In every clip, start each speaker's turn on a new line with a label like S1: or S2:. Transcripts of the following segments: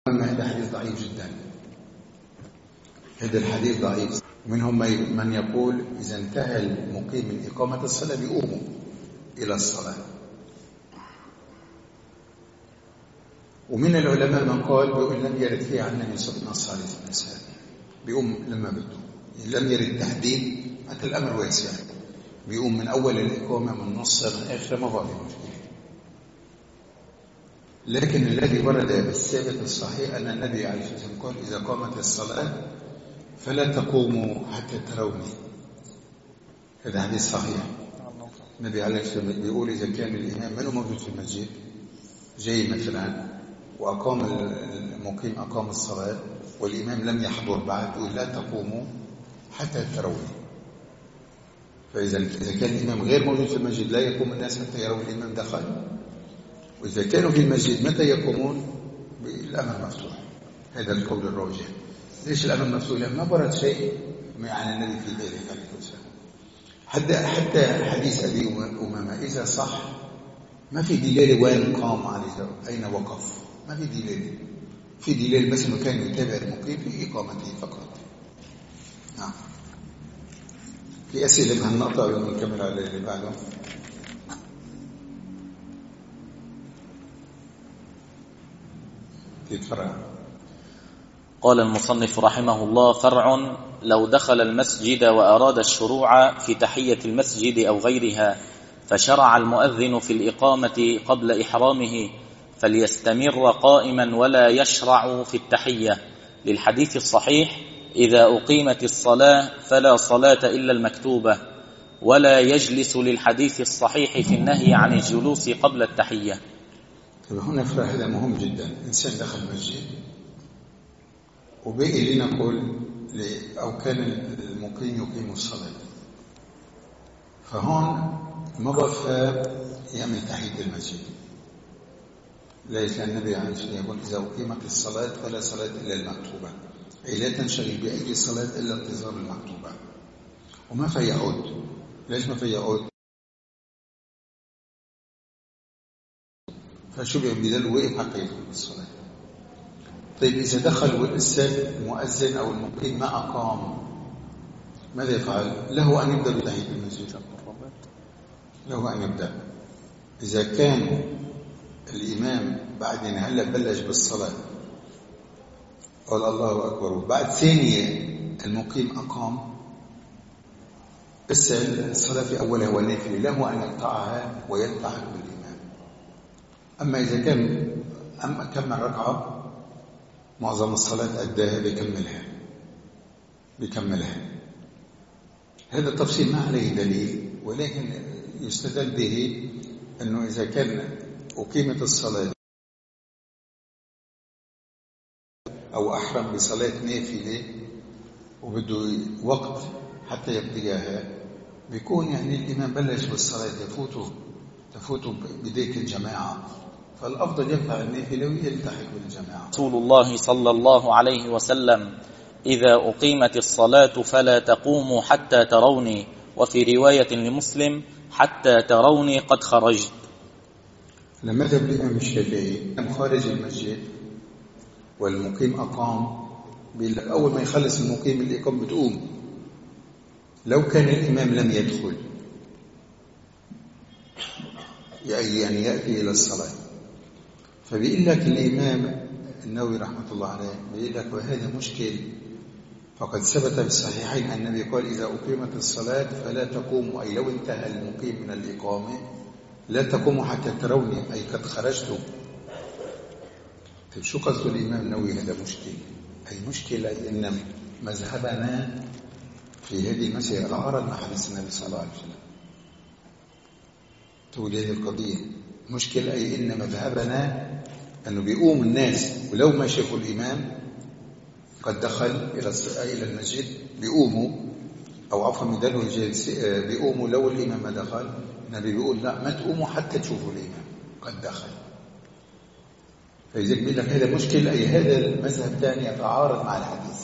S1: هذا حديث ضعيف جدا. هذا الحديث ضعيف. منهم من يقول إذا انتهى المقيم من إقامة الصلاة بيقوموا إلى الصلاة، ومن العلماء من قال بيقول لم يرد فيه عن النبي صلى الله عليه وسلم بيقوم لما بده، لم يرد تحديد. حتى الأمر واسع، بيقوم من أول الإقامة من نص من آخر ما بقى مشكلة. لكن الذي ورد بالثابت الصحيح أن النبي عليه الصلاة والسلام قال إذا قامت الصلاة فلا تقوموا حتى تروني. هذا حديث صحيح. النبي عليه الصلاة والسلام بيقول إذا كان الإمام منه موجود في المسجد جاي مثلا وأقام المقيم أقام الصلاة والإمام لم يحضر بعد، يقول لا تقوموا حتى تروني. فإذا كان الإمام غير موجود في المسجد لا يقوم الناس حتى يروا الإمام دخل، وإذا كانوا في المسجد متى يقومون؟ الأمر مفتوح. هذا القول الراجح. ليش الأمر مفتوح؟ لأن ما ورد شيء عن النبي في ذلك عليه السلام. حتى حديث أبي أمامة إذا صح ما في دليل وين قام عليه أين وقف، ما في دليل. في دليل بس إنه كان يتابع المقيم في إقامته فقط. نعم. في أسئلة بهالنقطة ونكمل على اللي بعده.
S2: قال المصنف رحمه الله: فرع: لو دخل المسجد وأراد الشروع في تحية المسجد أو غيرها فشرع المؤذن في الإقامة قبل إحرامه فليستمر قائما ولا يشرع في التحية، للحديث الصحيح: إذا أقيمت الصلاة فلا صلاة إلا المكتوبة، ولا يجلس، للحديث الصحيح في النهي عن الجلوس قبل التحية.
S1: هنا فرع هذا مهم جدا. إنسان دخل المسجد وبقي لنقول أو كان المقيم يقيم الصلاة، فهون ما بقى يعمل تحية المسجد. ليس النبي عليه الصلاة والسلام يقول إذا أقيمت الصلاة فلا صلاة إلا المكتوبة، أي لا تنشغل بأي صلاة إلا انتظار المكتوبة. وما في يعود. ليش ما في يعود؟ فشو بيعمل؟ وقف حتى يدخل الصلاة. طيب إذا دخل والإنسان المؤذن أو المقيم ما أقام ماذا يفعل؟ له أن يبدأ بتحية المسجد. له أن يبدأ. إذا كان الإمام بعد أن هلا بلش بالصلاة قال الله أكبر وبعد ثانية المقيم أقام، بس الصلاة في أولها والنافلة له أن يقطعها ويلتحق بالإمام. أما إذا كان كمل ركعة معظم الصلاة أداها بيكملها. هذا التفصيل ما عليه دليل، ولكن يستدل به أنه إذا كان أقيمت الصلاة أو أحرم بصلاة نافلة وبده وقت حتى يقضيها، بيكون يعني الإمام بلش بالصلاة تفوته بداية الجماعة، فالأفضل يقطع النافلة ويلتحق بالجماعة.
S2: رسول الله صلى الله عليه وسلم: إذا أقيمت الصلاة فلا تقوموا حتى تروني، وفي رواية لمسلم: حتى تروني قد خرجت.
S1: لما ذهب الإمام الشافعي خارج المسجد والمقيم أقام، أول ما يخلص المقيم الإقامة بتقوم. لو كان الإمام لم يدخل يعني يأتي إلى الصلاة، فبيقول لك الإمام النووي رحمة الله عليه بيقول لك وهذا مشكل، فقد ثبت بالصحيحين أن النبي قال إذا أقيمت الصلاة فلا تقوموا، أي لو انتهى المقيم من الإقامة لا تقوموا حتى تروني، أي قد خرجتم. طيب شو قصد الإمام النووي؟ هذا مشكل، أي مشكلة إن مذهبنا في هذه المسألة العارض مع حديث النبي صلى الله عليه وسلم. تقول هذه القضية مشكلة، أي إن مذهبنا أنه بيقوم الناس ولو ما شافوا الإمام قد دخل إلى المسجد بيقوموا، أو عفوا من دلو الجالس بيقوموا لو الإمام ما دخل. النبي بيقول لا، ما تقوموا حتى تشوفوا الإمام قد دخل. فإذا بيقول لك هذا مشكلة، أي هذا المذهب الثاني يتعارض مع الحديث.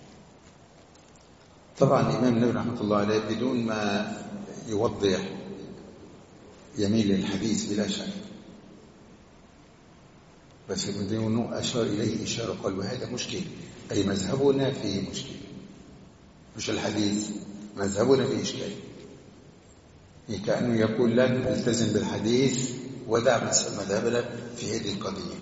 S1: طبعا الإمام النووي رحمة الله عليه بدون ما يوضح، يميل للحديث بلا شك. بس ابن دينه أشار إليه إشارة قال وهذا مشكل، أي مذهبنا فيه مشكل، مش الحديث، مذهبنا فيه إشكال. كأنه يقول لن التزم بالحديث ودع مذهبنا في هذه القضية،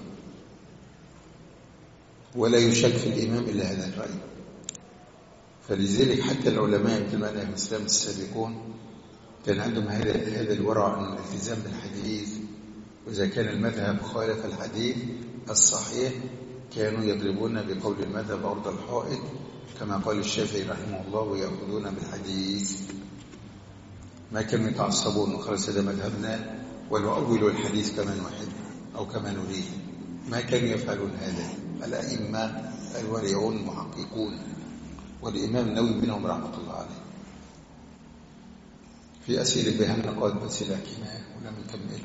S1: ولا يشك في الإمام إلا هذا الرأي. فلذلك حتى العلماء مثل ما الإسلام السابقون كان عندهم هذا الورع أن الالتزام بالحديث، وإذا كان المذهب خالف الحديث الصحيح كانوا يضربون بقول المذهب عرض الحائط، كما قال الشافعي رحمه الله ويأخذون بالحديث. ما كانوا يتعصبون وخلاص هذا مذهبنا ونؤول الحديث كما نحب أو كما نريد، ما كانوا يفعلون هذا الأئمة الورعون المحققون، والإمام النووي منهم رحمة الله عليه. في أسئلة بها نقاط أسئلة كما ولم نكمل.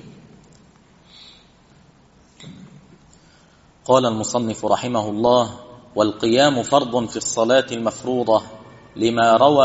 S2: قال المصنف رحمه الله: والقيام فرض في الصلاة المفروضة لما روى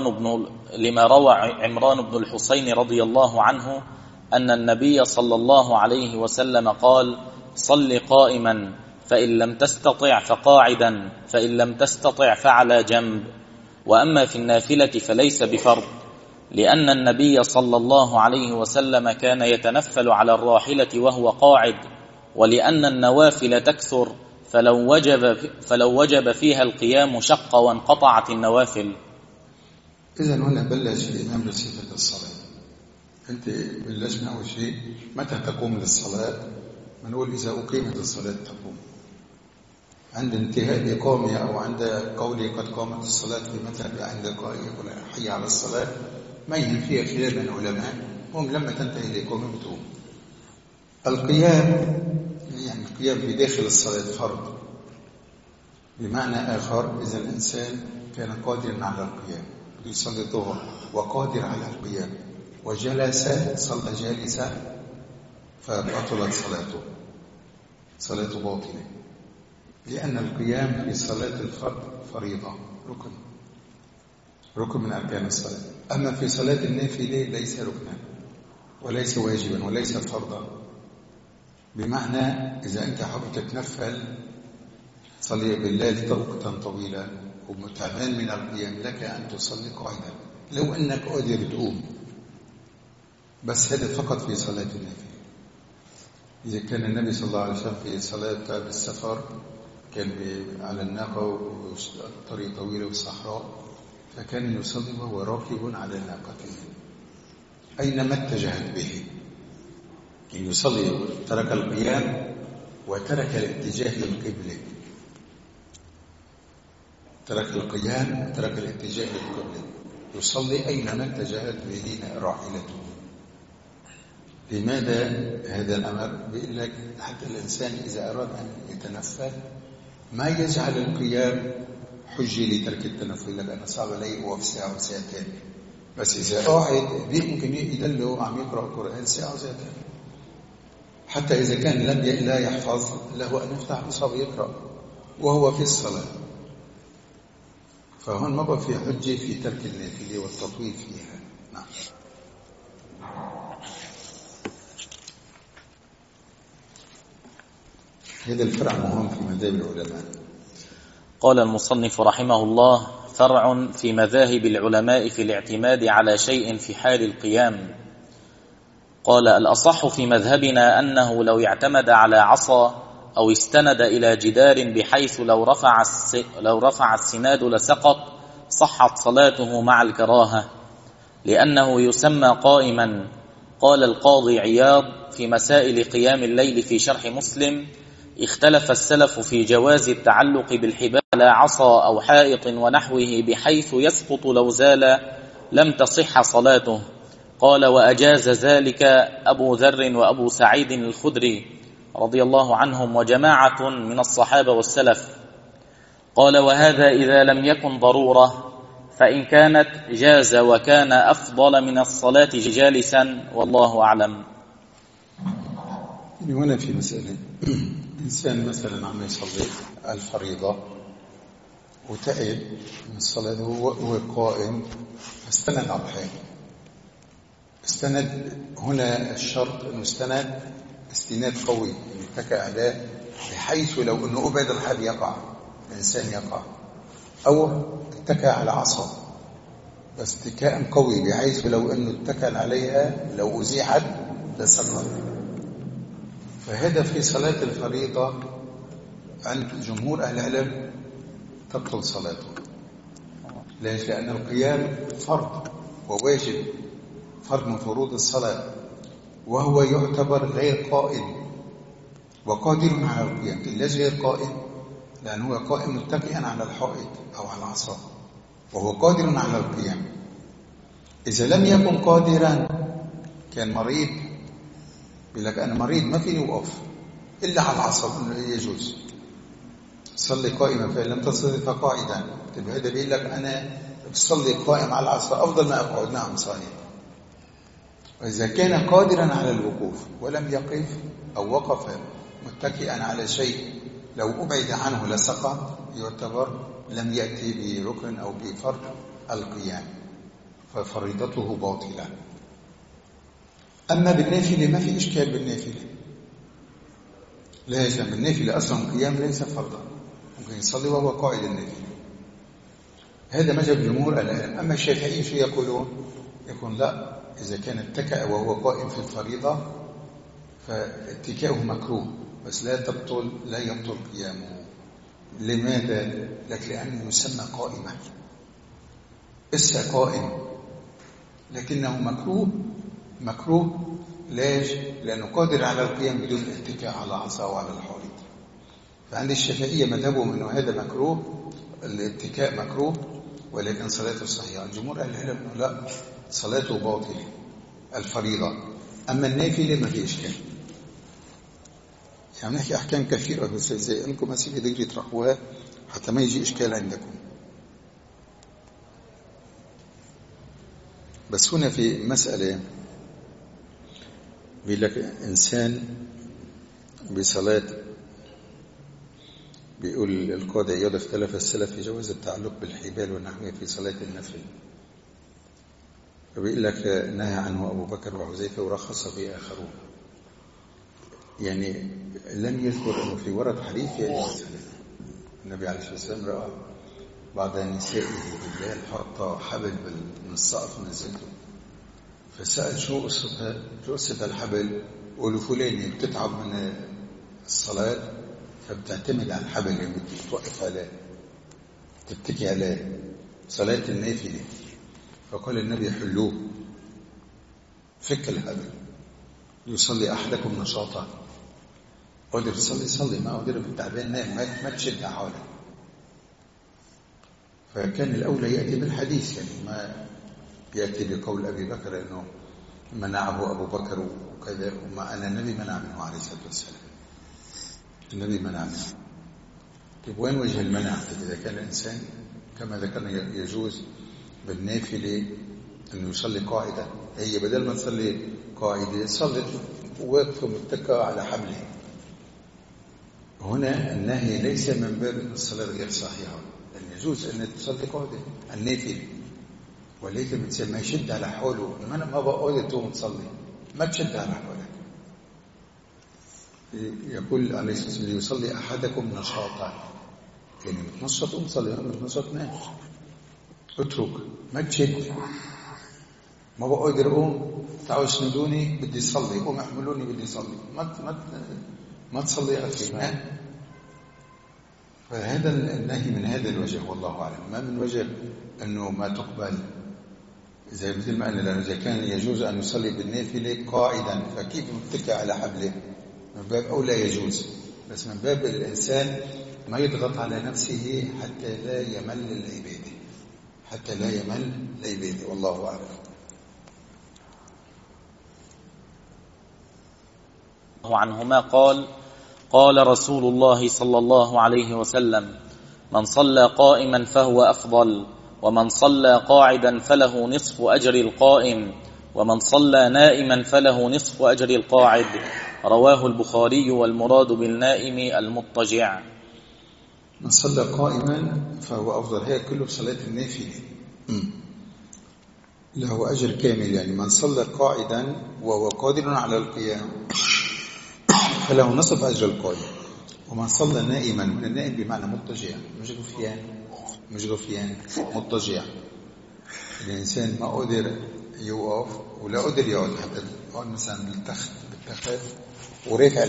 S2: عمران بن الحسين رضي الله عنه أن النبي صلى الله عليه وسلم قال: صل قائما، فإن لم تستطع فقاعدا، فإن لم تستطع فعلى جنب. وأما في النافلة فليس بفرض، لأن النبي صلى الله عليه وسلم كان يتنفل على الراحلة وهو قاعد، ولأن النوافل تكثر، فلو وجب فيها القيام شق وانقطعت النوافل.
S1: إذن هنا بلش الإمام بصفة الصلاة. أنت بلشنا أول شيء متى تقوم للصلاة؟ نقول إذا أقيمت الصلاة تقوم. عند انتهاء الإقامة أو عند قوله قد قامت الصلاة في مذهب عند قائل يقول حي على الصلاة، ما يهم فيها خلاف بين العلماء، هم لما تنتهي الإقامة بتقوم. القيام يعني القيام في داخل الصلاة فرض. بمعنى آخر إذا الإنسان كان قادرا على القيام يصلي الظهر وقادر على القيام وجلس صلى جالسا فبطلت صلاته باطلة، لأن القيام في صلاة الفرض فريضة ركن من أركان الصلاة. أما في صلاة النافلة ليس ركنا وليس واجبا وليس فرضا. بمعنى إذا أنت حابب تتنفل صلي بالليل وقتا طويلا ومتعبان من القيام لك أن تصلي قاعدا لو أنك قادر تقوم، بس هذا فقط في صلاة النافلة. إذا كان النبي صلى الله عليه وسلم في صلاة بالسفر كان على الناقة والطريق طويلة والصحراء، فكان يصلي وهو راكب على ناقته أينما اتجهت به، يعني يصلي ترك القيام وترك الاتجاه للقبلة، ترك القيام وترك الاتجاه للقبلة، يصلي أينما اتجهت به راحلته. لماذا هذا الأمر؟ بيقول لك حتى الإنسان إذا أراد أن يتنفل ما يجعل القيام حجة لترك التنفل، لك أنا صعب عليه وفي ساعة وساعتين، بس إذا قاعد ممكن يدله عم يقرأ القرآن ساعة وساعتين. حتى إذا كان لا يحفظ له أن يفتح مصحف يقرأ وهو في الصلاة، فهون ما بقى في حجة في ترك النافلة والتطويل فيها. نعم. هذا الفرع مهم في مذاهب العلماء.
S2: قال المصنف رحمه الله: فرع في مذاهب العلماء في الاعتماد على شيء في حال القيام. قال: الأصح في مذهبنا أنه لو اعتمد على عصا أو استند إلى جدار بحيث لو رفع السناد لسقط صحت صلاته مع الكراهة، لأنه يسمى قائما. قال القاضي عياض في مسائل قيام الليل في شرح مسلم: اختلف السلف في جواز التعلق بالحبال على عصا أو حائط ونحوه بحيث يسقط لو زال لم تصح صلاته. قال: وأجاز ذلك أبو ذر وأبو سعيد الخدري رضي الله عنهم وجماعة من الصحابة والسلف. قال: وهذا إذا لم يكن ضرورة، فإن كانت جاز وكان أفضل من الصلاة جالسا، والله أعلم.
S1: هنا في مسألة، إنسان مثلا عم يصلي الفريضة وتعب من الصلاة وهو قائم فاستند على الحال. استند هنا الشرط أنه استناد استناد قوي، يعني اتكى على بحيث لو أنه أبعد الحال يقع الإنسان يقع، أو اتكى على عصا بس اتكاء قوي بحيث لو أنه اتكى عليها لو أزيحت لسقط. فهذا في صلاة الفريضة عند جمهور أهل العلم تبطل صلاته. ليش؟ لأن القيام فرض وواجب، فرض من فروض الصلاة، وهو يعتبر غير قائم وقادر على القيام. ليش غير قائم؟ لأنه هو قائم متكئا على الحائط أو على العصا وهو قادر على القيام. إذا لم يكن قادرا كان مريض، يقول لك أنا مريض ما فيني أوقف إلا على العصا، يجوز صلي قائما فإن لم تصلي فقاعدا. طيب هذا بيقول لك أنا بصلي قائم على العصا أفضل ما أقعد. نعم صحيح. وإذا كان قادرا على الوقوف ولم يقف أو وقف متكئا على شيء لو أبعد عنه لسقط، يعتبر لم يأتي بركن أو بفرض القيام، ففريضته باطلة. أما بالنافلة ما في إشكال بالنافلة. لا يجب بالنافلة أصلا القيام ليس فرضا، ممكن يصلي وهو قاعد النافلة. هذا مذهب جمهور العلم. أما الشافعيين شو يقولون؟ يقول لا، إذا كان اتكأ وهو قائم في الفريضة فاتكاؤه مكروه بس لا يبطل قيامه. لماذا؟ لك لأنه يسمى قائمة، قائم لكنه مكروه. ليش؟ لأنه قادر على القيام بدون الاتكاء على عصا وعلى الحائط. فعند الشافعية مذهبهم أنه هذا مكروه، الاتكاء مكروه، ولكن صلاته صحيحة. الجمهور قال لا، لا صلاته باطلة الفريضة. أما النافلة ما في إشكال. يعني نحكي أحكام كثيرة بس زي أنكم أسيب دقيقة تطرحوها حتى ما يجي إشكال عندكم. بس هنا في مسألة بيقول لك إنسان بصلاة، بيقول القاضي عياض اختلف السلف في جواز التعلق بالحبال والنحوية في صلاة النفل. فبيقول لك نهى عنه أبو بكر وحذيفة ورخص به آخرون. يعني لم يذكر أنه في ورد حديث يجوز. النبي عليه الصلاة والسلام رأى بعض نسائه بالليل حط حبل من السقف نزلته، فسأل شو قصة الحبل؟ قالوا فلانة بتتعب من الصلاة فبتعتمد على الحبل اللي بتوقف عليه تتكي عليه صلاة النافلة. فقال النبي حلوه، فك الحبل يصلي أحدكم نشاطا. قدر صلي ما قدر بالتعبان نام ما تشد حوله. فكان الأولى يأتي بالحديث، يعني ما يأتي بقول أبي بكر أنه منعه أبو بكر وكذا، ومع أن النبي منع منه عليه الصلاة والسلام. النبي منع منه. طيب وين وجه المنع؟ إذا كان الإنسان كما ذكرنا يجوز بالنافلة أنه يصلي قاعدة، هي بدل ما تصلي قاعدة صلت واقفة متكئة على حبله. هنا النهي ليس من باب أن الصلاة غير صحيحة، لأن يجوز أن تصلي قاعدة النافلة، ولكن ما يشد على حوله. ما بقول تقوم تصلي، ما تشد على حولك. يقول عليه الصلاة والسلام يصلي أحدكم نشاطا، يعني متنشط قوم صلي، متنشط نام، اترك ما تشد. ما بقدر قوم تعالوا اسندوني بدي صلي، قوم احملوني بدي صلي، ما تصلي أكثر. فهذا النهي من هذا الوجه والله أعلم، ما من وجه أنه ما تقبل. زي مثل ما قلنا إذا كان يجوز أن يصلي بالنافلة قاعدا فكيف متكئ على حبله؟ من باب أولى يجوز، بس من باب الإنسان ما يضغط على نفسه حتى لا يمل العبادة، والله أعلم.
S2: عنهما قال رسول الله صلى الله عليه وسلم: من صلى قائما فهو أفضل، ومن صلى قاعدا فله نصف أجر القائم، ومن صلى نائما فله نصف أجر القاعد. رواه البخاري، والمراد بالنائم المضطجع.
S1: من صلى قائما فهو أفضل، هي كله صلاة النافلة له أجر كامل. يعني من صلى قاعدا وهو قادر على القيام فله نصف أجر القائم. ومن صلى نائما، من النائم بمعنى مضطجع، مش غفيان، مضطجع. الإنسان ما قدر يوقف ولا قدر يقعد، حتى يقعد مثلا بالتخت ورافع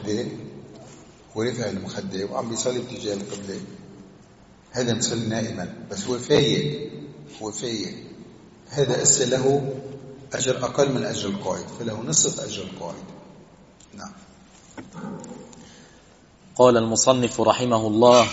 S1: المخدة وعم بيصلي اتجاه القبلة، هذا مصلي نائما. بس هو فايق، هذا أسى له أجر أقل من أجر القائد، فله نصف أجر القائد. نعم.
S2: قال المصنف رحمه الله: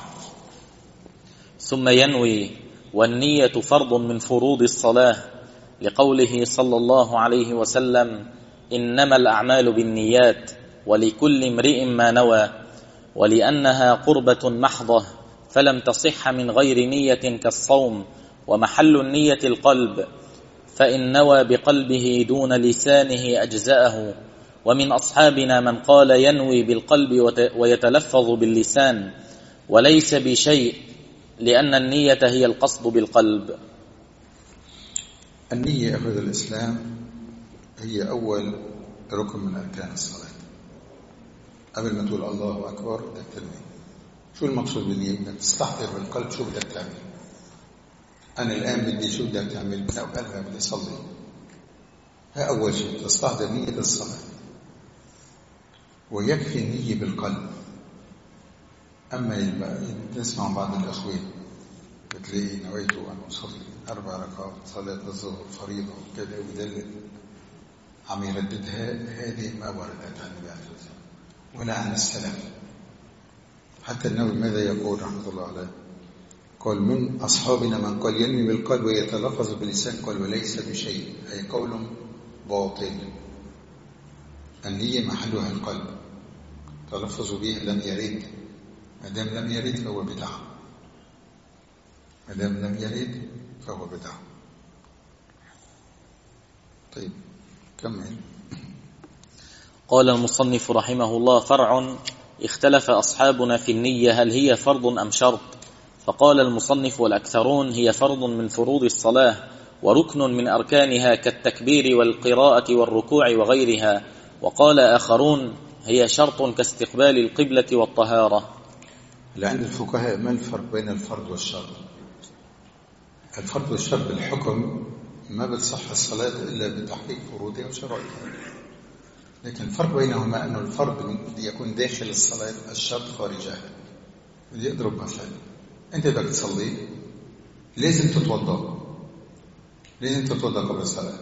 S2: ثم ينوي، والنية فرض من فروض الصلاة، لقوله صلى الله عليه وسلم: إنما الأعمال بالنيات ولكل امرئ ما نوى. ولأنها قربة محضة فلم تصح من غير نية كالصوم، ومحل النية القلب، فإن نوى بقلبه دون لسانه أجزأه. ومن أصحابنا من قال ينوي بالقلب ويتلفظ باللسان وليس بشيء، لأن النية هي القصد بالقلب.
S1: النية أخذ الإسلام هي أول ركن من أركان الصلاة. قبل ما تقول الله أكبر بدك تنوي. شو المقصود بالنية؟ بدك تستحضر بالقلب شو بدك تعمل. أنا الآن بدي شو بدك تعمل؟ بدي قلبها بدي أصلي. ها أول شيء تستحضر نية الصلاة، ويكفي النية بالقلب. أما تسمع بعض الأخوين بتلاقي نويت أن أصلي 4 ركعات صلاة الظهر فريضة وكذا ويدلل عم يرددها، هذه ما وردت عن النبي عليه الصلاة والسلام ولا عن السلف. حتى النووي ماذا يقول رحمه الله عليه؟ قال: من أصحابنا من قال ينوي بالقلب ويتلفظ باللسان، قال وليس بشيء، أي قول باطل. النية محلها القلب، تلفظ به لم يرد، ما دام لم يرد فهو بدعة، ما دام لم يرد فهو بدعة. طيب كمل.
S2: قال المصنف رحمه الله: فرع، اختلف أصحابنا في النية هل هي فرض أم شرط؟ فقال المصنف: والأكثرون هي فرض من فروض الصلاة وركن من أركانها كالتكبير والقراءة والركوع وغيرها. وقال آخرون: هي شرط كاستقبال القبلة والطهارة.
S1: لأن الفقهاء ما الفرق بين الفرض والشرط؟ الفرض والشرط بالحكم ما بتصح الصلاة إلا بتحقيق فروضها وشرائطها، لكن الفرق بينهما أن الفرض يكون داخل الصلاة، الشرط خارجها. بدي أضرب مثال: أنت بدك تصلي لازم تتوضأ قبل الصلاة،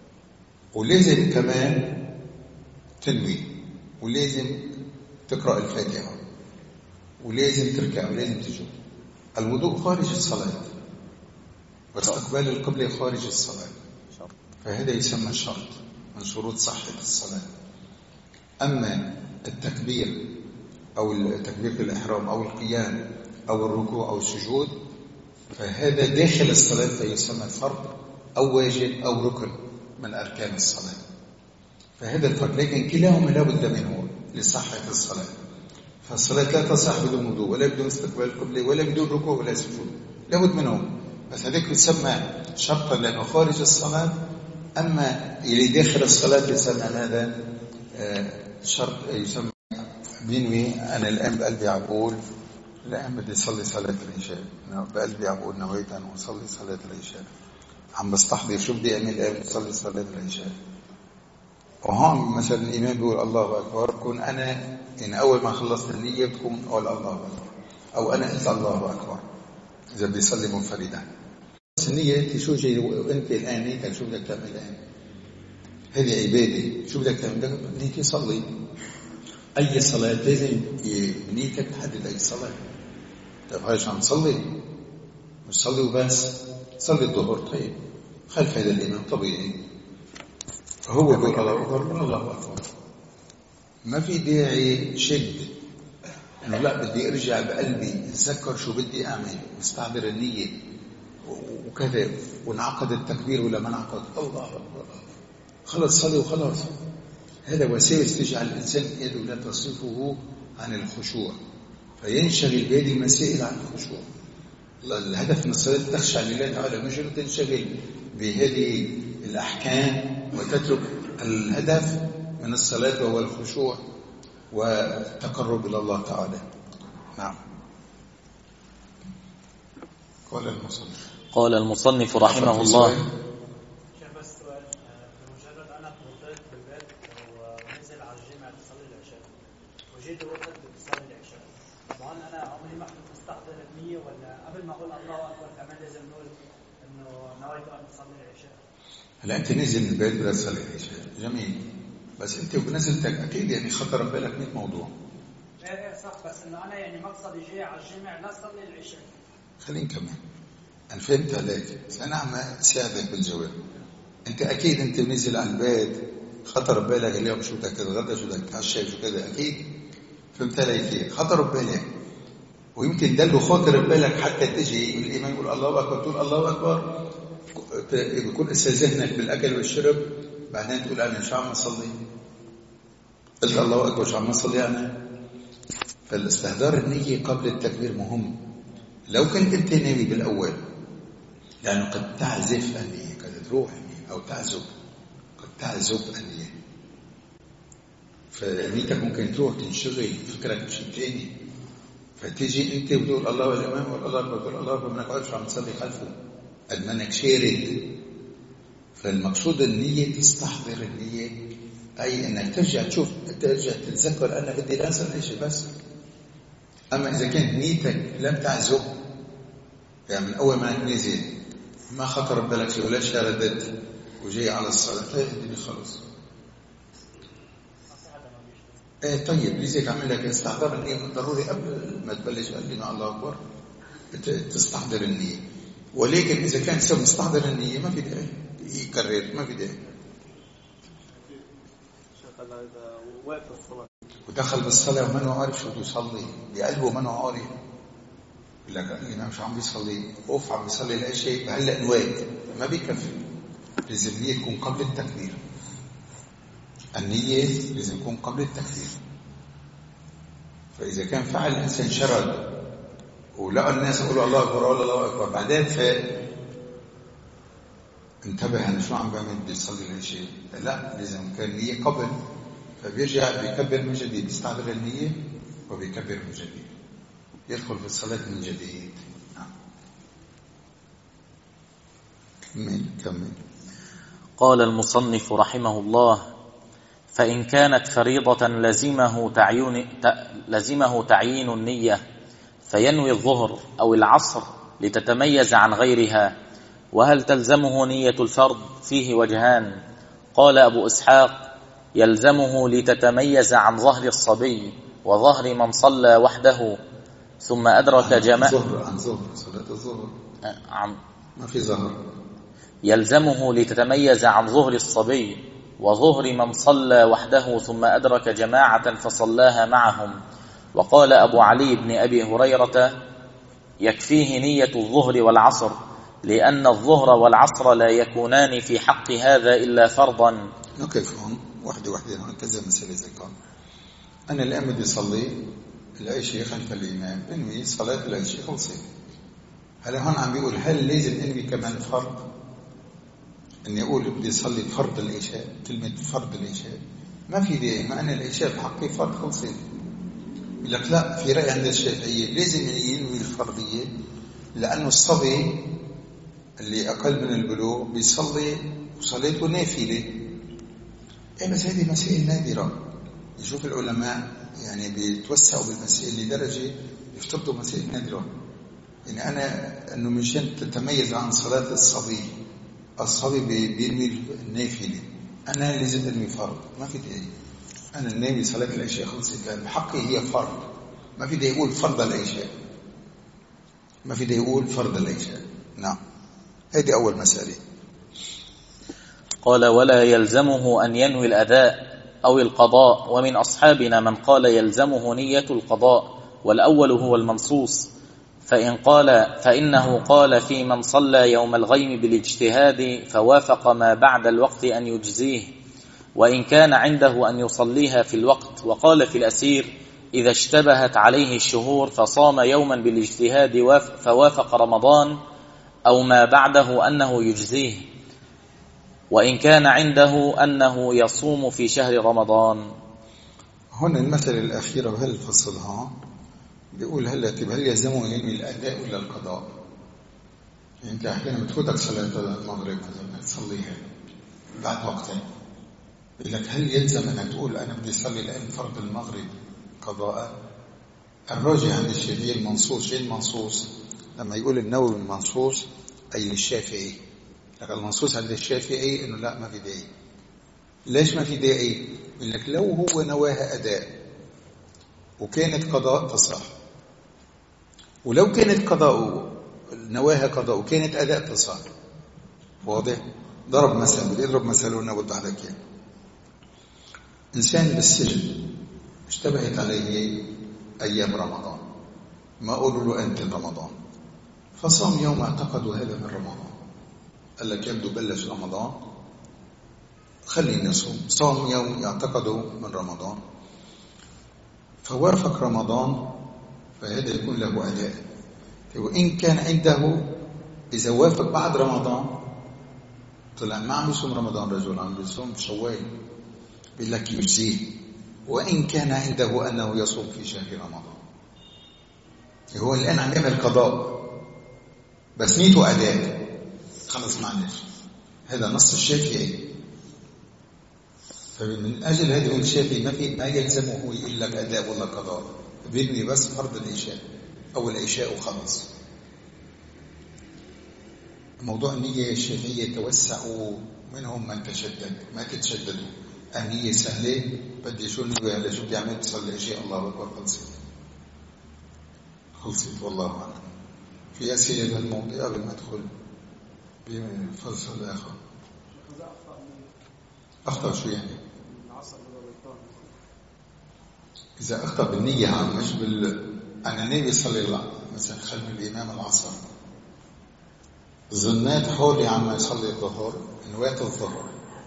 S1: ولازم كمان تنوي، ولازم تقرأ الفاتحة، ولازم تركع، ولازم تسجد. الوضوء خارج الصلاة، واستقبال القبلة خارج الصلاة، فهذا يسمى الشرط من شروط صحة الصلاة. أما التكبير أو تكبيرة الإحرام أو القيام أو الركوع أو السجود فهذا داخل الصلاة، فيسمى فرض أو واجب أو ركن من أركان الصلاة. فهذا الفرق، لكن كلاهما لا بد منه لصحة الصلاة. فالصلاة لا تصح بدون وضوء ولا بدون استقبال القبلة ولا بدون ركوع ولا سجود، لا بد منه. بس هذاك يسمى شرطا لأنه خارج الصلاة، أما اللي داخل الصلاة يسمى هذا شرط، يسمى بينوي. أنا الآن بقلبي عبول، الآن بدي أصلي صلاة العشاء، بقلبي عبول نويت أن أصلي صلاة العشاء، عم بستحضر شو بدي أعمل الآن أصلي صلاة العشاء. وهون مثلا الإمام بيقول الله أكبر، بكون أنا إن أول ما خلصت النية بتكون أقول الله أكبر، أو أنا قلت الله أكبر إذا بدي أصلي منفردا. بس النية أنت شو جاي، وأنت الآن نيتك شو بدك تعمل الآن؟ هذه عبادة، شو بدك تعمل؟ بدك نيتي صلي. أي صلاة لازم نيتك تحدد أي صلاة. طيب هاي عم تصلي، مش صلي وبس، صلي الظهر طيب خلف هذا الإمام طبيعي، هو يقول الله أكبر الله أكبر، ما في داعي شد إنه لا بدي أرجع بقلبي أتذكر شو بدي أعمل واستعبر النية وكذا ونعقد التكبير ولا ما نعقد. الله أكبر خلص صلي وخلاص. هذا وسيلة تجعل الإنسان يده لا تصرفه عن الخشوع، فينشغل بهذه المسائل عن الخشوع. الهدف من الصلاة تخشع لله تعالى، مش تنشغل بهذه الأحكام وتترك الهدف من الصلاة وهو الخشوع. والتقرب إلى الله تعالى. نعم.
S2: قال المصنف رحمه الله.
S3: بس سؤال، بمجرد انا توضيت في البيت ونزل على الجامع تصلي العشاء وجيت وقت بتصلي العشاء، طبعا انا عمري ما كنت مستحضر النية، ولا قبل ما اقول الله اكبر كمان لازم نقول انه نويت ان تصلي العشاء؟
S1: هلا انت نزل من البيت بدك تصلي العشاء، جميل، بس انت بنزلتك اكيد يعني خطر ببالك 100 موضوع.
S3: ايه صح، بس انه انا يعني مقصدي جاي على الجامع لا اصلي العشاء.
S1: خلينا نكمل. أنا فهمت عليك، بس أنا عم أساعدك بالجواب. أنت أكيد أنت نزل على البيت خطر ببالك اليوم شو بدك تتغدى، شو بدك تتعشى، شو كذا، أكيد فهمت علي كيف؟ خطر ببالك، ويمكن دلو خاطر ببالك حتى تجي الإمام يقول الله أكبر، تقول الله أكبر، بيكون إسا ذهنك بالأكل والشرب، بعدين تقول أنا شو عم أصلي؟ قلت الله أكبر شو عم أصلي أنا؟ فالاستحضار النية قبل التكبير مهم. لو كنت أنت ناوي بالأول، لأنه قد تعزف النية، قد تروح النية، أو تعزف، قد تعزف النية، فنيتك ممكن تروح تنشغل فكرك بشيء ثاني، فتيجي أنت وتقول الله والإمام والله أكبر، تقول الله أكبر، ما نقعدش عم تصلي خلفه، قد ما إنك شارد. فالمقصود النية تستحضر النية، أي إنك ترجع تشوف، ترجع تتذكر أنا بدي لا أصلي شيء بس. أما إذا كانت نيتك لم تعزف، يعني من أول ما نزل ما خطر ببالك شيء ولا شاردت وجاي على الصلاة، هذه خلص. ايه طيب، لذلك عمل لك استحضار النية ضروري قبل ما تبلش قال لنا الله أكبر تستحضر النية. ولكن إذا كان سوى مستحضر النية ما في داعي يكرر، ما في داعي. ودخل بالصلاة ومنه عارف شو يصلي بقلبه، منه عارف، يقول لك الإمام شو عم بيصلي، اوف عم بيصلي العشاء بهلا نواد، ما بيكفي، لازم النية تكون قبل التكبير. النية لازم تكون قبل التكبير. فإذا كان فعل الإنسان شرد ولقى الناس يقولوا الله أكبر ولا الله أكبر، بعدين انتبه أنا شو عم بعمل بيصلي العشاء، لا، لازم كان النية قبل، فبيرجع بيكبر من جديد، بيستحضر النية وبيكبر من جديد، يدخل في الصلاة من جديد. كمل.
S2: قال المصنف رحمه الله: فإن كانت فريضة لزمه تعيين النية، فينوي الظهر أو العصر لتتميز عن غيرها. وهل تلزمه نية الفرض؟ فيه وجهان. قال أبو إسحاق: يلزمه لتتميز عن ظهر الصبي وظهر من صلى وحده ثم أدرك جماعة.
S1: عن ظهر صلاة الظهر ما في ظهر.
S2: يلزمه لتتميز عن ظهر الصبي وظهر من صلى وحده ثم أدرك جماعة فصلاها معهم. وقال أبو علي بن أبي هريرة: يكفيه نية الظهر والعصر، لأن الظهر والعصر لا يكونان في حق هذا إلا فرضا.
S1: كيف هون وحدة هون كذا مسألة زي كان أنا الآن بدي أصلي العشاء خلف الإمام، انوي صلاة العشاء خلصت. هلا هون عم بيقول هل لازم انوي كمان فرض؟ اني اقول بدي اصلي فرض العشاء، كلمة فرض العشاء ما في داعي، ما أنا العشاء بحقي فرض خلصت. يقول لك لا، في رأي عند الشافعية لازم ينوي الفرضية، لأنه الصبي اللي أقل من البلوغ بيصلي وصلاته نافلة. بس هذه مسائل نادرة، يشوف العلماء يعني بيتوسعوا بالمسائل لدرجة يفترضوا مسائل نادرة. يعني أنا أنه مشان تتميز عن صلاة الصبي بينوي النافلة، أنا لازم أنوي فرض، ما في داعي. أنا الناوي صلاة العشاء خلصت، بحقي هي فرض، ما في داعي يقول فرض العشاء، ما في داعي يقول فرض العشاء. نعم، هذه أول مسألة.
S2: قال: ولا يلزمه أن ينوي الأداء أو القضاء. ومن أصحابنا من قال يلزمه نية القضاء، والأول هو المنصوص. فإنه قال في من صلى يوم الغيم بالاجتهاد فوافق ما بعد الوقت أن يجزيه، وإن كان عنده أن يصليها في الوقت. وقال في الأسير: إذا اشتبهت عليه الشهور فصام يوما بالاجتهاد فوافق رمضان أو ما بعده أنه يجزيه، وإن كان عنده أنه يصوم في شهر رمضان.
S1: هنا المسألة الأخيرة وهل فصلها بيقول هل يلزمه ينوي الأداء ولا القضاء؟ يعني أنت أحيانا بتفوتك صلاة المغرب مثلا تصليها بعد وقتين، يقول لك هل يلزم أنك تقول أنا بدي أصلي الآن فرض المغرب قضاء؟ الراجح عند الشافعي المنصوص. شيء المنصوص لما يقول النووي المنصوص أي للشافعي، لكن المنصوص عند الشافعي إنه لا، ما في داعي. ليش ما في داعي؟ يقول لك لو هو نواها أداء وكانت قضاء تصح، ولو كانت قضاء نواها قضاء وكانت أداء تصح. واضح؟ ضرب مثل، بدي أضرب مثل ونود على كده. إنسان بالسجن اشتبهت عليه أيام رمضان، ما قولوا له أنت رمضان، فصام يوم اعتقدوا هذا من رمضان. قال لك يبدو بلش رمضان خليني نصوم. صام يوم يعتقدوا من رمضان فوافق رمضان، فهذا يكون له أداء. وإن كان عنده إذا وافق بعد رمضان طلع ما عم يصوم رمضان، رجل عم يصوم شوال، بيقول لك يجزيه. وإن كان عنده أنه يصوم في شهر رمضان، هو الآن عم يعمل قضاء بس نيته أداء، خلص معلش. هذا نص الشافعي. فمن أجل هذا الشافعي ما يلزمه هو يقول لك أداء ولا قضاء، بيبني بس فرض العشاء أو العشاء وخلص. موضوع النية الشافعية توسعوا، منهم من تشدد. ما تتشددوا، النية سهلة، بدي شو النية هلا شو بدي أعمل؟ تصلي عشاء الله أكبر، خلصت والله أعلم. في أسئلة بهالموضوع قبل ما أدخل بالفصل الآخر؟ أخطأ شو يعني؟ إذا أخطأ بالنية عم مش أنا ناوي يصلي مثلا خلف الإمام العصر، ظنيت حولي عم يصلي الظهر، نويت الظهر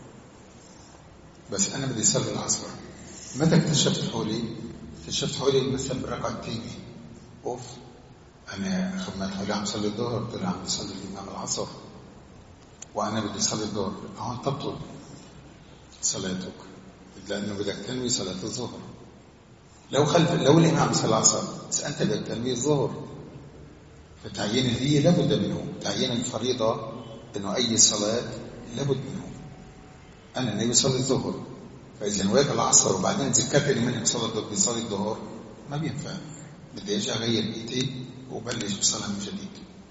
S1: بس أنا بدي أصلي العصر. متى اكتشفت حولي مثلا بالركعة الثانية، أوف أنا خمت حولي عم يصلي الظهر، طلع عم يصلي الإمام العصر وأنا بدي أصلي الظهر. هون تبطل صلاتك، لأنه بدك تنوي صلاة الظهر. لو الإمام صلى العصر بس أنت بدك تنوي الظهر، فتعيين النية لابد منه. تعيين الفريضة إنه أي صلاة لابد منه. أنا ناوي صلي الظهر، فإذا نويت العصر وبعدين تذكرت إني مني بصلي الظهر ما بينفع، بدي أرجع أغير نيتي وبلش بصلاة من جديد.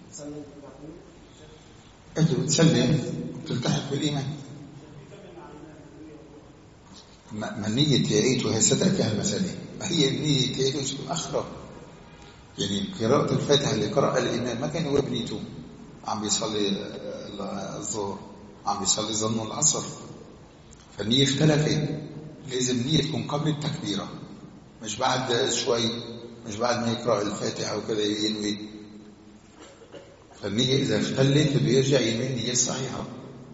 S1: أنت بتسلم وتلتحق بالإيمان. ما النية تيعيت وهي ستأتي المسألة، ما هي النية تيعيت أخرى. يعني قراءة الفاتحة اللي قرأ الإمام ما كان هو بنيته عم بيصلي الظهر، عم بيصلي ظن العصر، فالنية اختلفت. لازم النية تكون قبل التكبيرة، مش بعد شوي، مش بعد ما يقرأ الفاتحة وكذا ينوي. فالنية إذا اختلت بيرجع ينوي النية الصحيحة.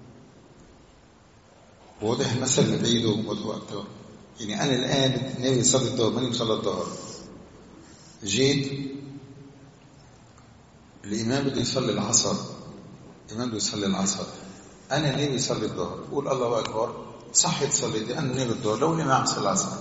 S1: واضح المثل اللي بعيده وموضوع أكتر. يعني أنا الآن ناوي أصلي الظهر، ماني مصلي الظهر، جيت الإمام بده يصلي العصر، أنا ناوي أصلي الظهر، قول الله أكبر، صحيت صليتي، أنا ناوي الظهر لو الإمام صلى العصر.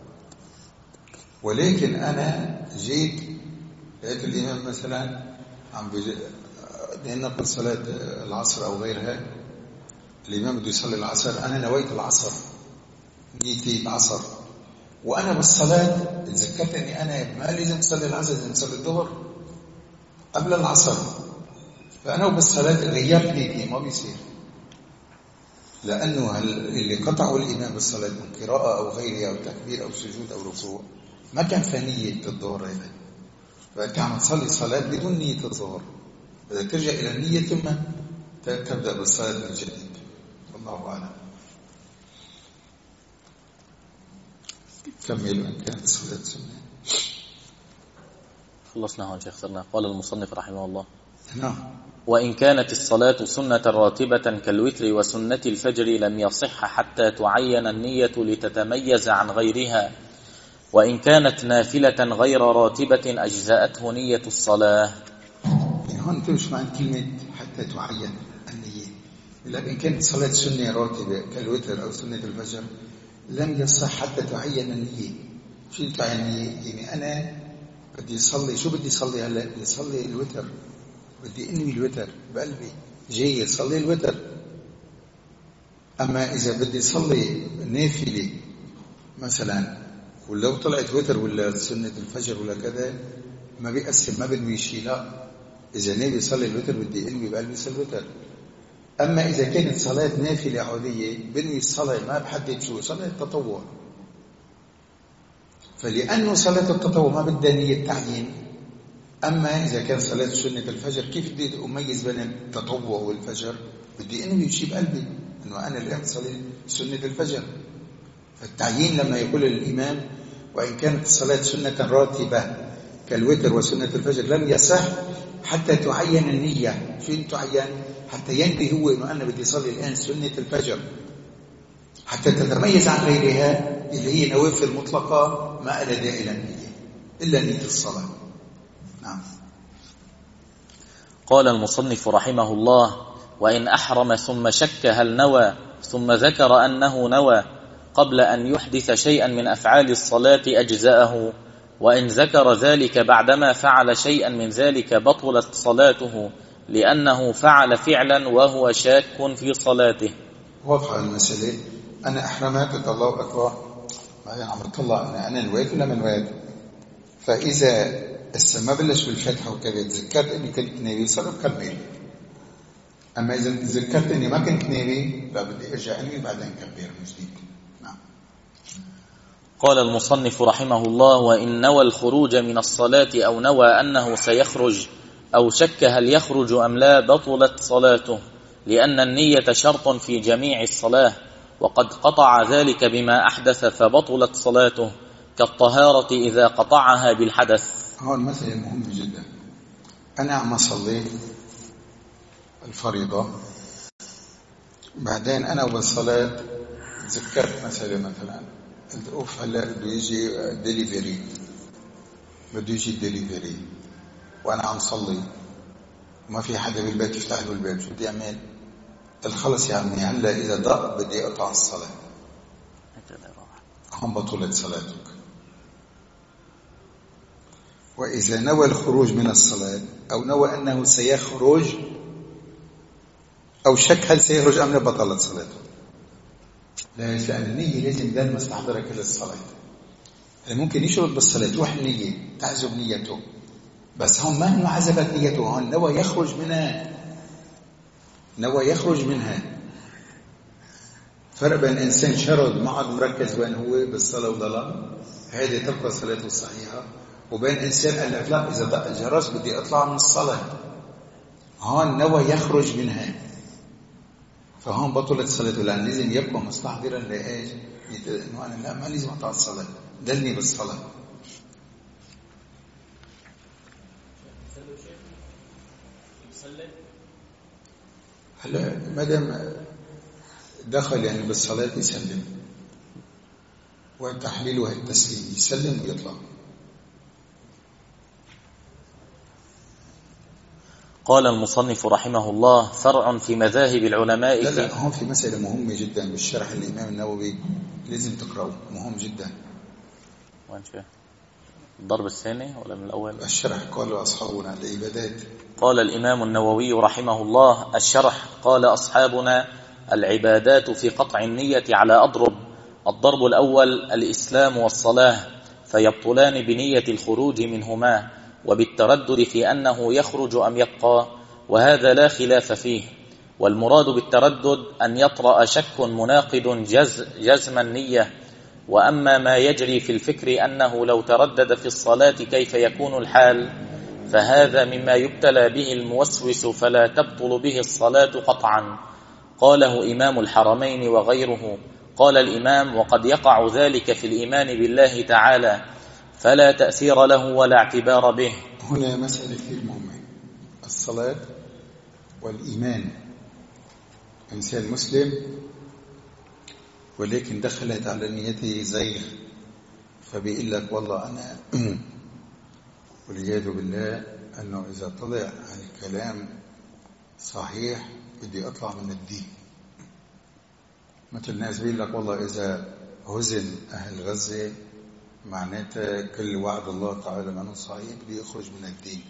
S1: ولكن أنا جيت لقيت الإمام مثلا عم لنقل صلاة العصر أو غيرها، الإمام بده يصلي العصر، أنا نويت العصر، نيتي العصر، وأنا بالصلاة تذكرت أني أنا ما لازم أصلي العصر، لازم أصلي الظهر قبل العصر. فأنا بالصلاة غيرت نيتي، ما بيصير، لأنه اللي قطعوا الإمام بالصلاة من قراءة أو غيرها أو تكبير أو سجود أو ركوع ما كان في نية الظهر هذا، فأنت عم تصلي صلاة بدون نية الظهر، بدك ترجع إلى النية ثم تبدأ بالصلاة من جديد. الله أعلم. كملوا إن كانت الصلاة سنة.
S2: خلصنا هون شيخنا. قال المصنف رحمه الله:
S1: نعم.
S2: وإن كانت الصلاة سنة راتبة كالوتر وسنة الفجر لم يصح حتى تعين النية لتتميز عن غيرها، وإن كانت نافلة غير راتبة أجزأته نية الصلاة.
S1: يعني هون تمشي مع كلمة حتى تعين النية. لكن كانت صلاة سنة راتبة كالوتر أو سنة الفجر لم يصح حتى تعين النية. شو يعني أنا بدي أصلي، شو بدي أصلي هلا؟ بدي أصلي الوتر، بدي أنوي الوتر بقلبي، جاي أصلي الوتر. أما إذا بدي أصلي نافلة مثلا، ولو طلعت وتر ولا سنة الفجر ولا كذا ما بيأثر، ما بنوي شيء. لا، إذا نبي يصلي الوتر بدي أنوي بقلبي صلي الوتر. أما إذا كانت صلاة نافلة عادية بنوي الصلاة، ما بحدد شو صلاة التطوع. فلأنه صلاة التطوع ما بدها نية تعيين. أما إذا كان صلاة سنة الفجر كيف بدي أميز بين التطوع والفجر؟ بدي أنوي شيء بقلبي أنه أنا الآن صلي سنة الفجر. فالتعيين لما يقول الإمام وإن كانت الصلاة سنة راتبة كالوتر وسنة الفجر لم يصح حتى تعين النية. شو تعين؟ حتى ينبه هو أنه أنا بدي أصلي الآن سنة الفجر، حتى تتميز عن غيرها اللي هي نوافل مطلقة ما أدى إلى النية إلا نية الصلاة. نعم.
S2: قال المصنف رحمه الله: وإن أحرم ثم شك هل نوى ثم ذكر أنه نوى قبل أن يحدث شيئا من أفعال الصلاة أجزأه، وإن ذكر ذلك بعدما فعل شيئا من ذلك بطلت صلاته لأنه فعل فعلا وهو شاك في صلاته.
S1: واضحة المسألة. أنا أحرمت الله أكبر، بعدين عم بطلع أنا نويت ولا ما نويت. فإذا ما بلش بالفتحة وكذا تذكرت إني كنت ناوي صار بكمل. أما إذا تذكرت إني ما كنت ناوي فبدي أرجع أنوي بعدين كبر من جديد. نعم.
S2: قال المصنف رحمه الله: وإن نوى الخروج من الصلاة أو نوى أنه سيخرج أو شك هل يخرج أم لا بطلت صلاته، لأن النية شرط في جميع الصلاة، وقد قطع ذلك بما أحدث فبطلت صلاته، كالطهارة إذا قطعها بالحدث.
S1: هون مسألة مهمة جدا. أنا عم أصلي الفريضة، بعدين أنا بالصلاة تذكرت مثلا قلت أوف هلا بده يجي ديليفري وأنا عم صلي وما في حدا بالبيت يفتح له الباب، شو بدي أعمل؟ قلت خلص يا عمي هلا إذا دق بدي أقطع الصلاة. هم بطلت صلاتك. وإذا نوى الخروج من الصلاة أو نوى أنه سيخرج أو شك هل سيخرج أم لا بطلت صلاته. لأن النية لازم دائما مستحضرة كل الصلاة. ممكن يشرط بالصلاة تروح النية تعزب نيته، بس هم ما إنه عزبت نيته، هون نوى يخرج منها. فرق بين إنسان شرد ما عاد مركز وين هو بالصلاة وضلال، هذه تبقى صلاته الصحيحة، وبين إنسان قال لك لا إذا دق الجرس بدي أطلع من الصلاة، هون نوى يخرج منها، فهون بطلت صلاته. لأن لازم يبقى مستحضرا لإيش؟ إنه أنا لا ما لازم أقطع الصلاة، دلني بالصلاة. هلا ما دام دخل يعني بالصلاة يسلم، وتحليلها التسليم، يسلم ويطلع.
S2: قال المصنف رحمه الله: فرع في مذاهب العلماء.
S1: لا هون في مسألة مهمة جدا بالشرح الإمام النووي لازم تقرأه، مهم جدا.
S2: وين شو الضرب الثاني ولا من الأول؟
S1: الشرح قال أصحابنا العبادات.
S2: قال الإمام النووي رحمه الله: الشرح قال أصحابنا العبادات في قطع النية على أضرب. الضرب الأول الإسلام والصلاة، فيبطلان بنية الخروج منهما وبالتردد في أنه يخرج أم يبقى، وهذا لا خلاف فيه. والمراد بالتردد أن يطرأ شك مناقض جزم النية. وأما ما يجري في الفكر أنه لو تردد في الصلاة كيف يكون الحال، فهذا مما يبتلى به الموسوس فلا تبطل به الصلاة قطعا. قاله إمام الحرمين وغيره. قال الإمام: وقد يقع ذلك في الإيمان بالله تعالى، فلا تأثير له ولا اعتبار به.
S1: هنا مسألة كثير مهمة، الصلاة والإيمان. إنسان مسلم ولكن دخلت على نيته زيغ، فبيقول لك والله أنا والعياذ بالله أنه إذا طلع على الكلام صحيح بدي أطلع من الدين. مثل الناس بيقول لك والله إذا هزم أهل غزة معناتها كل وعد الله تعالى من صحيح بده يخرج من الدين.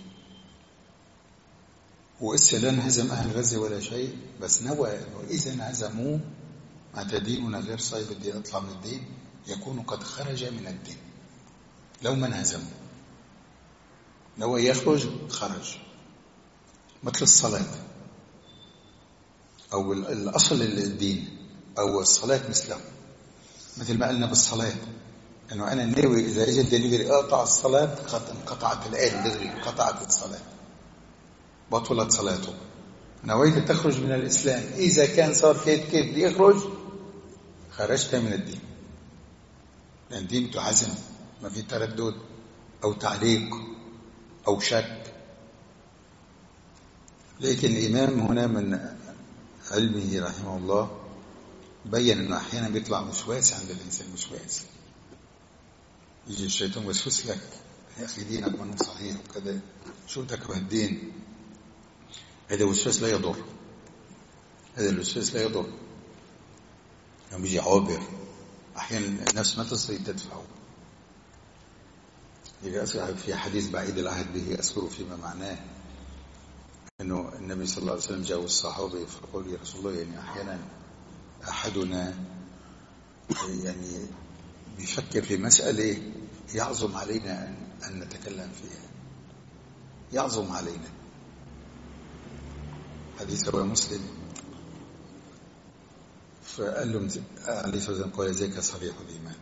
S1: وإسا لا انهزم أهل غزة ولا شيء، بس نوى أنه إذا انهزموا معناتها ديننا غير صحيح بدي أطلع من الدين، يكون قد خرج من الدين. لو ما انهزموا نوى يخرج، خرج. مثل الصلاة أو الأصل الدين أو الصلاة مثله، مثل ما قلنا بالصلاة أنه أنا ناوي إذا إجت دليل أقطع الصلاة انقطعت الآن دغري، انقطعت الصلاة، بطلت صلاته. نويت تخرج من الإسلام، إذا كان صار كيف بدي يخرج، خرجت من الدين، لأن الدين تحزم، ما في تردد أو تعليق أو شك. لكن الإمام هنا من علمه رحمه الله بين أنه أحيانا بيطلع وسواس عند الإنسان، وسواس يجي الشيطان وسوس لك، يا أخي دينك منه صحيح وكذا، شو بدك بهالدين؟ هذا الوسواس لا يضر، هذا الوسواس لا يضر، يعني بيجي عابر، أحيانا النفس ما تستطيع تدفعه. في حديث بعيد العهد به أذكر فيما معناه أنه النبي صلى الله عليه وسلم جاء الصحابة فقال يا رسول الله، يعني أحيانا أحدنا يعني بيفكر في مسألة يعظم علينا أن نتكلم فيها، يعظم علينا. حديث رواه مسلم. فقال لهم عليه الصلاة والسلام قال ذاك صريح الإيمان.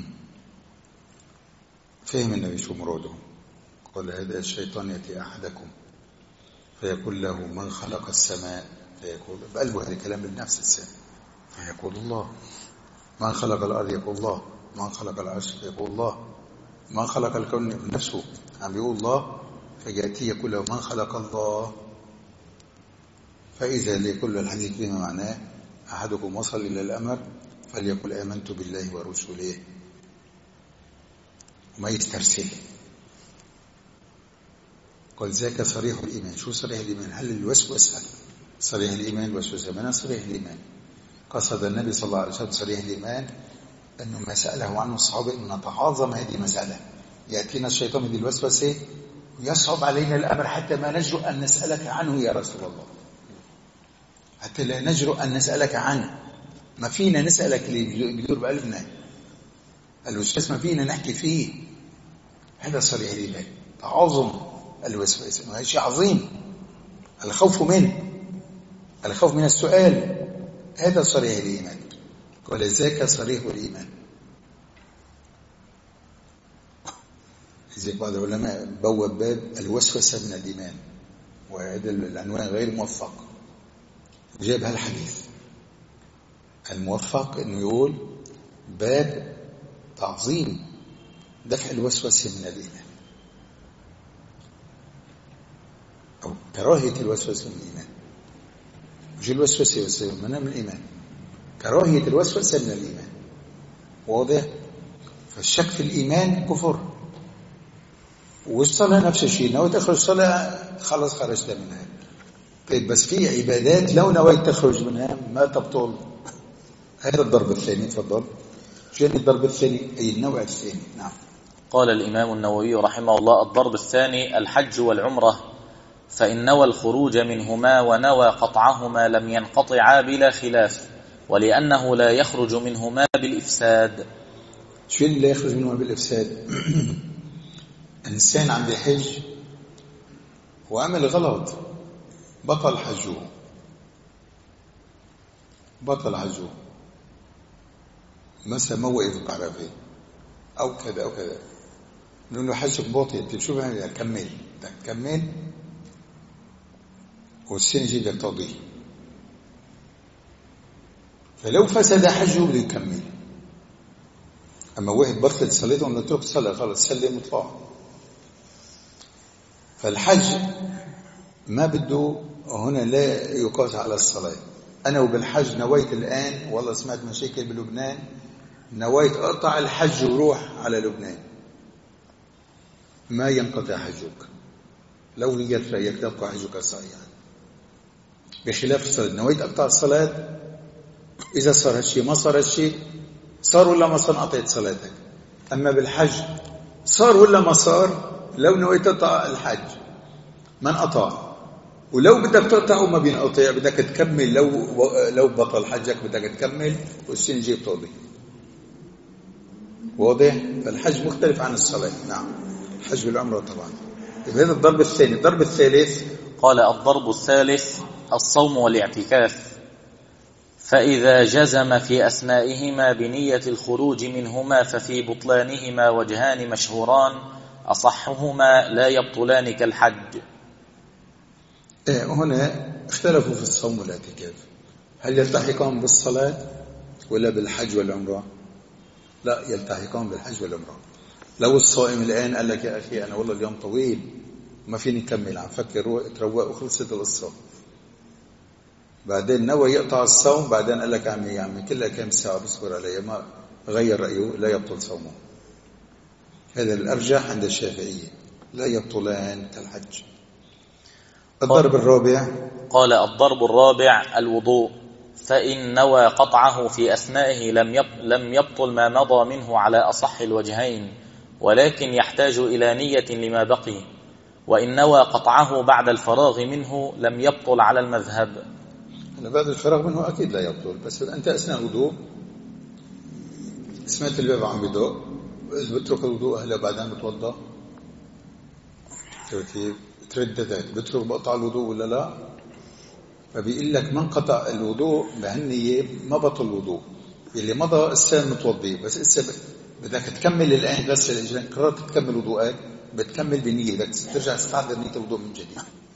S1: فهم النبي شو مراده، قال هذا الشيطان يأتي أحدكم فيقول له من خلق السماء، فيقول بقلبه هذا كلام بالنفس السماء، فيقول الله. من خلق الأرض، يقول الله. من خلق العرش، يقول الله. من خلق الكون نفسه، عم بيقول الله. فيأتي يقول له من خلق الله. فإذا لكل الحديث بما معناه أحدكم وصل إلى الأمر فليقل آمنت بالله ورسوله، وما يسترسل. قال ذاك صريح الإيمان. شو صريح الإيمان؟ هل الوسوسة صريح الإيمان؟ الوسوسة من صريح الإيمان. قصد النبي صلى الله عليه وسلم صريح الإيمان أنه ما سأله عنه الصحابة أن نتعاظم هذه المسألة. يأتينا الشيطان من الوسوسة ويصعب علينا الأمر حتى ما نجرؤ أن نسألك عنه يا رسول الله، حتى لا نجرؤ أن نسألك عنه. ما فينا نسألك اللي بيدور بقلبنا، الوسوسة ما فينا نحكي فيه. هذا صريح الإيمان، تعاظم الوسوسة، وهذا شيء عظيم. الخوف منه، الخوف من السؤال، هذا صريح الإيمان. ولذلك صريح الإيمان. لذلك بعض العلماء بوب باب الوسوسة من الإيمان، وهذا العنوان غير موفق. جاب هالحديث الموفق أنه يقول باب تعظيم دفع الوسوسة من الإيمان، أو كراهية الوسوسة من الإيمان. مش الوسوسة من الإيمان، كراهية الوسوسة من الإيمان. واضح؟ فالشك في الإيمان كفر. والصلاة نفس الشيء، نويت تخرج الصلاة خلص خرجت منها. طيب بس في عبادات لو نويت تخرج منها ما تبطل. هذا الضرب الثاني. تفضل. شو الضرب الثاني؟ أي النوع الثاني. نعم.
S2: قال الإمام النووي رحمه الله: الضرب الثاني الحج والعمرة، فإن نوى الخروج منهما ونوى قطعهما لم ينقطعا بلا خلاف، ولأنه لا يخرج منهما بالإفساد.
S1: شو اللي لا يخرج منهما بالإفساد؟ إنسان عنده حج وعمل غلط، بطل حجه، بطل حجه. مثلا ما وقف بعرفة أو كذا أو كذا، نقول له حجك باطل. شو بيعمل؟ كمل، تكمل والسنة جي بدك تقضيه. فلو فسد حجه بده يكمل. أما واحد بطلت صلاته ولا ترك صلاة خلص سلم وطلع. فالحج ما بده هنا لا يقاس على الصلاة. أنا وبالحج نويت الآن، والله سمعت مشاكل بلبنان، نويت أقطع الحج وروح على لبنان، ما ينقطع حجك لو لقيت رأيك تبقى حجك صحيحا. بخلاف الصلاة، نويت أقطع الصلاة، إذا صار هالشيء ما صار هالشيء، صار ولا ما صار قطعت صلاتك. أما بالحج صار ولا ما صار، لو نويت تقطع الحج ما انقطع، ولو بدك تقطعه ما بينقطع، بدك تكمل. لو بطل حجك بدك تكمل والسنة جيب تقضي. واضح؟ فالحج مختلف عن الصلاة. نعم، الحج بالعمرة طبعا. هذا الضرب الثاني. الضرب الثالث،
S2: قال الضرب الثالث الصوم والاعتكاف. فإذا جزم في أثنائهما بنية الخروج منهما ففي بطلانهما وجهان مشهوران، أصحهما لا يبطلان كالحج.
S1: هنا اختلفوا في الصوم والاعتكاف، هل يلتحقان بالصلاة ولا بالحج والعمرة؟ لا، يلتحقان بالحج والعمرة. لو الصائم الآن قال لك يا أخي أنا والله اليوم طويل ما فيني أكمل، عم فكر تروق وخلصت القصة، بعدين نوى يقطع الصوم، بعدين قال لك يا عمي كلها كم ساعة بصبر علي، ما غير رأيه، لا يبطل صومه. هذا الأرجح عند الشافعية، لا يبطلان كالحج. الضرب الرابع،
S2: قال الضرب الرابع الوضوء. فإن نوى قطعه في أثنائه لم يبطل ما مضى منه على أصح الوجهين، ولكن يحتاج إلى نية لما بقي. وإن نوى قطعه بعد الفراغ منه لم يبطل على المذهب.
S1: بعد الفراغ منه أكيد لا يبطل، بس أنت أثناء الوضوء سمعت الباب عم بدق، بترك الوضوء هلا بعدين بتوضأ، كيف ترددت بترك بقطع الوضوء ولا لا؟ فبيقول لك من قطع الوضوء بهالنية ما بطل الوضوء، اللي مضى السن متوضي، بس إسا بدك تكمل الآن غسل الرجلين، قررت تكمل وضوءك بتكمل بنية، بدك ترجع تستحضر نية الوضوء من جديد.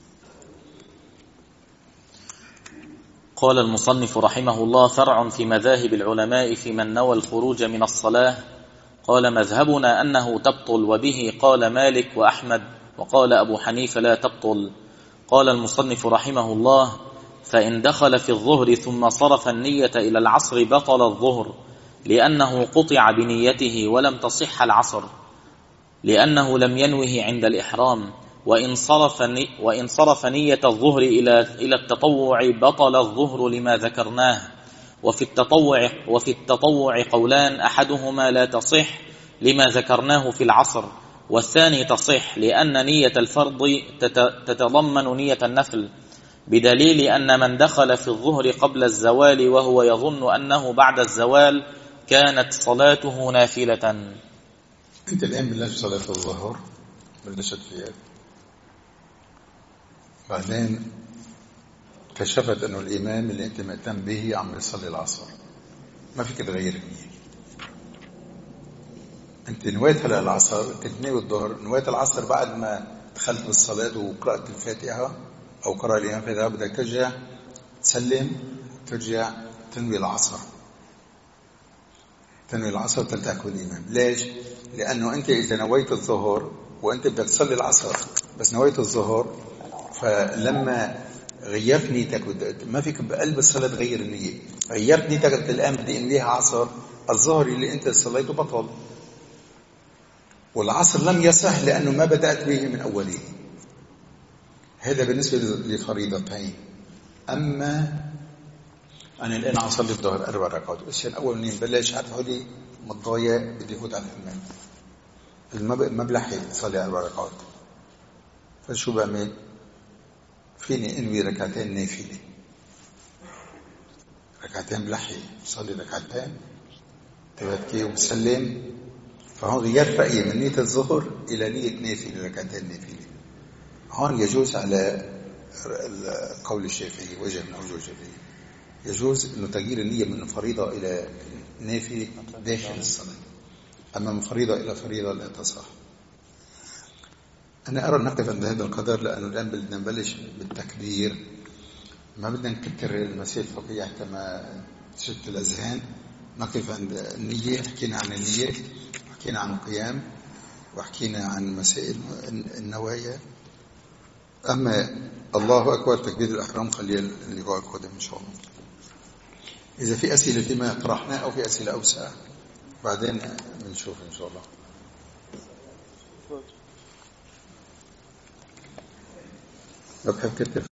S2: قال المصنف رحمه الله: فرع في مذاهب العلماء في من نوى الخروج من الصلاة. قال: مذهبنا أنه تبطل، وبه قال مالك وأحمد، وقال أبو حنيفة لا تبطل. قال المصنف رحمه الله: فإن دخل في الظهر ثم صرف النية إلى العصر بطل الظهر، لأنه قطع بنيته، ولم تصح العصر لأنه لم ينوه عند الإحرام. وإن صرف نية الظهر إلى التطوع بطل الظهر لما ذكرناه. وفي التطوع قولان، أحدهما لا تصح لما ذكرناه في العصر، والثاني تصح لأن نية الفرض تتضمن نية النفل، بدليل أن من دخل في الظهر قبل الزوال وهو يظن أنه بعد الزوال كانت صلاته نافلة.
S1: أنت الآن بلشت صلاة الظهر، بلشت فيها، بعدين كشفت أنه الإمام اللي أنت مهتم به عم يصلي العصر، ما فيك تغير النية. أنت نويت هلا العصر، كنت ناوي الظهر، نويت العصر بعد ما دخلت بالصلاة وقرأت الفاتحة أو قرأ الإمام الفاتحة، بدك ترجع تسلم، ترجع تنوي العصر، تنوي العصر تلتحق بالإمام. ليش؟ لأنه أنت إذا نويت الظهر وأنت بدك تصلي العصر بس نويت الظهر، فلما غيرت نيتك ما فيك بقلب الصلاة تغير النية، غيرت نيتك الآن بدي أنويها عصر، الظهر اللي أنت صليته بطل، والعصر لم يصح لأنه ما بدأت به من أوله. هذا بالنسبة لفريضتين. أما أنا الآن أصلي الظهر 4 ركعات، الشيء الأول منين بلش عارف حولي متضايق بدي أفوت على الحمام، ما بلحق صلي 4 ركعات، فشو بعمل؟ فيني انوي ركعتين نافلة، ركعتين بلحق صلي ركعتين تبكي وبسلم. فهون غيرت رأيي من نية الظهر إلى نية نافلة، ركعتين نافلة. هون يجوز على قول الشافعي، وجه من أوجه الشافعي، يجوز أنه تغيير النية من فريضة إلى نافلة داخل الصلاة، أما من فريضة إلى فريضة لا تصح. أنا أرى نقف عند هذا القدر، لأنه الآن بدنا نبلش بالتكبير، ما بدنا نكتر المسائل الفقهية حتى ما تشت الأذهان. نقف عند النية، حكينا عن النية، حكينا عن القيام، وحكينا عن مسائل النوايا. أما الله أكبر تكبير الأحرام خليها اللقاء القادم إن شاء الله. إذا في أسئلة فيما طرحناه أو في أسئلة أوسع بعدين بنشوف إن شاء الله. ما بحب كتر